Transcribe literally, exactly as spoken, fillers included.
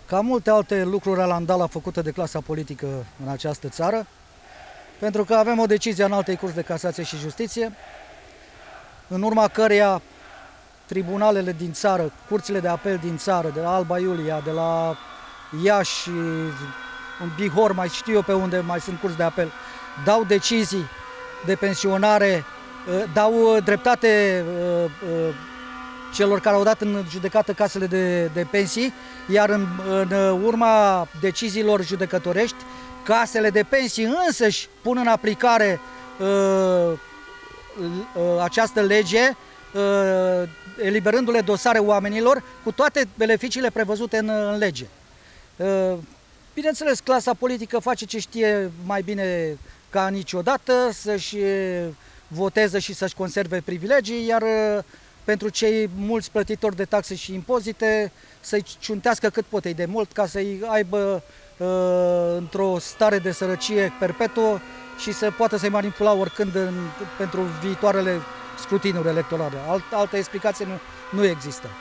ca multe alte lucruri alandala făcute de clasa politică în această țară, pentru că avem o decizie în Înaltei Curți de Casație și Justiție, în urma căreia tribunalele din țară, curțile de apel din țară, de la Alba Iulia, de la Iași, în Bihor, mai știu eu pe unde mai sunt curți de apel, dau decizii de pensionare, dau dreptate celor care au dat în judecată casele de, de pensii, iar în, în urma deciziilor judecătorești, casele de pensii însăși pun în aplicare uh, uh, această lege, uh, eliberându-le dosare oamenilor cu toate beneficiile prevăzute în, în lege. Uh, bineînțeles, clasa politică face ce știe mai bine ca niciodată, să-și voteze și să-și conserve privilegii, iar uh, pentru cei mulți plătitori de taxe și impozite să-i ciuntească cât pot ei de mult ca să-i aibă uh, într-o stare de sărăcie perpetuă și să poată să-i manipula oricând în, pentru viitoarele scrutinuri electorale. Alt, altă explicație nu, nu există.